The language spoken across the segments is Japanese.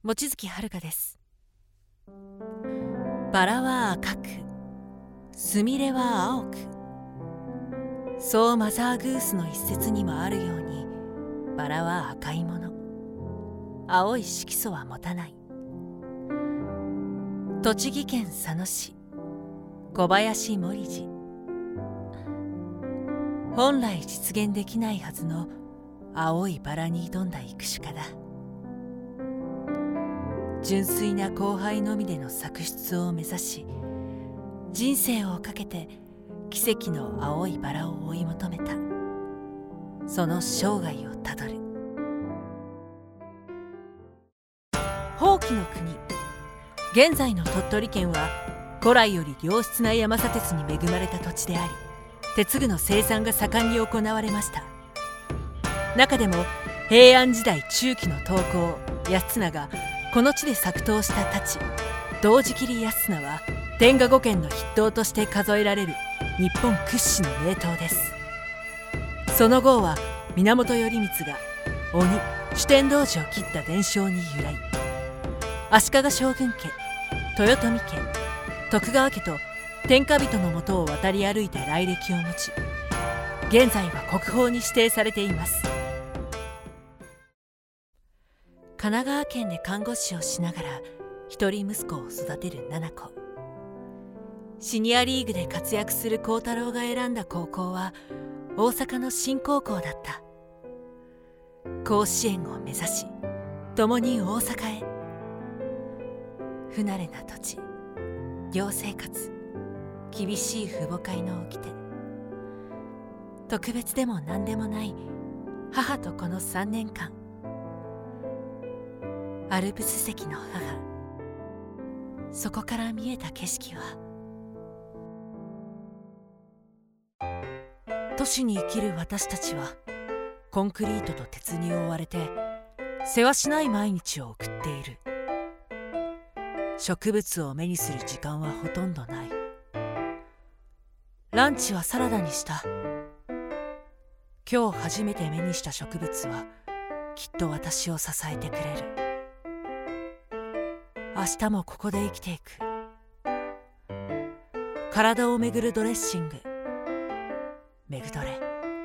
望月遥です。バラは赤く、スミレは青く、そうマザーグースの一節にもあるように、バラは赤いもの、青い色素は持たない。栃木県佐野市小林森次。本来実現できないはずの青いバラに挑んだ育種家だ。純粋な交配のみでの作出を目指し、人生をかけて奇跡の青いバラを追い求めた。その生涯をたどる。宝亀の国、現在の鳥取県は古来より良質な山砂鉄に恵まれた土地であり、鉄具の生産が盛んに行われました。中でも平安時代中期の刀工安綱がこの地で作刀した太刀胴仕切り安綱は天下五剣の筆頭として数えられる日本屈指の名刀です。その号は源頼光が鬼主天童子を切った伝承に由来。足利将軍家、豊臣家、徳川家と天下人のもとを渡り歩いた来歴を持ち、現在は国宝に指定されています。神奈川県で看護師をしながら一人息子を育てる七子。シニアリーグで活躍する幸太郎が選んだ高校は大阪の新高校だった。甲子園を目指し共に大阪へ。不慣れな土地、寮生活、厳しい父母会の掟、特別でも何でもない母と子の3年間。アルプス席の母、そこから見えた景色は、都市に生きる私たちはコンクリートと鉄に覆われてせわしない毎日を送っている。植物を目にする時間はほとんどない。ランチはサラダにした。今日初めて目にした植物はきっと私を支えてくれる。明日もここで生きていく。体をめぐるドレッシング、メグドレ。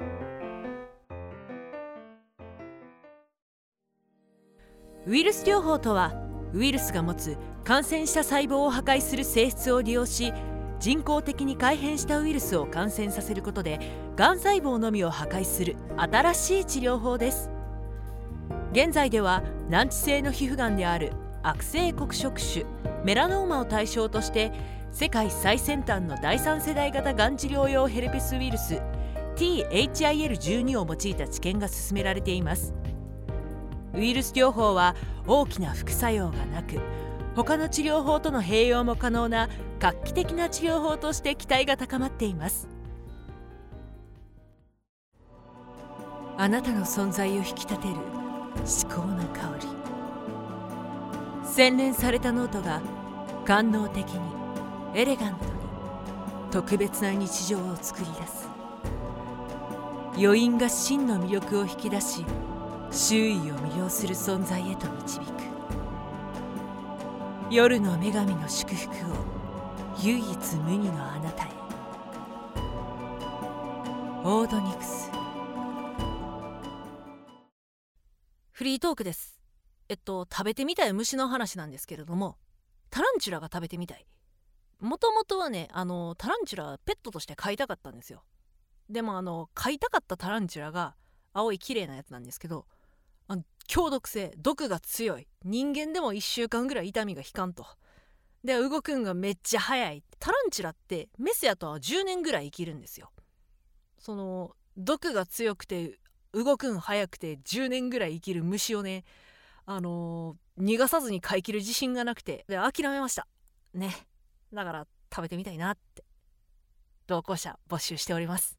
ウイルス療法とは、ウイルスが持つ感染した細胞を破壊する性質を利用し、人工的に改変したウイルスを感染させることでがん細胞のみを破壊する新しい治療法です。現在では難治性の皮膚がんである悪性黒色種メラノーマを対象として世界最先端の第3世代型がん治療用ヘルペスウイルス THIL12 を用いた治験が進められています。ウイルス療法は大きな副作用がなく、他の治療法との併用も可能な画期的な治療法として期待が高まっています。あなたの存在を引き立てる至高の香り。洗練されたノートが官能的にエレガントに特別な日常を作り出す。余韻が真の魅力を引き出し、周囲を魅了する存在へと導く。夜の女神の祝福を唯一無二のあなたへ。オードニクス。フリートークです。食べてみたい虫の話なんですけれども、タランチュラが食べてみたい。もともとはね、タランチュラペットとして飼いたかったんですよ。でも飼いたかったタランチュラが青い綺麗なやつなんですけど、強毒性、毒が強い。人間でも1週間ぐらい痛みが引かんと。で、動くんがめっちゃ早い。タランチュラってメスやとは10年ぐらい生きるんですよ。その毒が強くて動くん早くて10年ぐらい生きる虫をね、逃がさずに飼い切る自信がなくて、で諦めましたね。だから食べてみたいなって。同行者募集しております。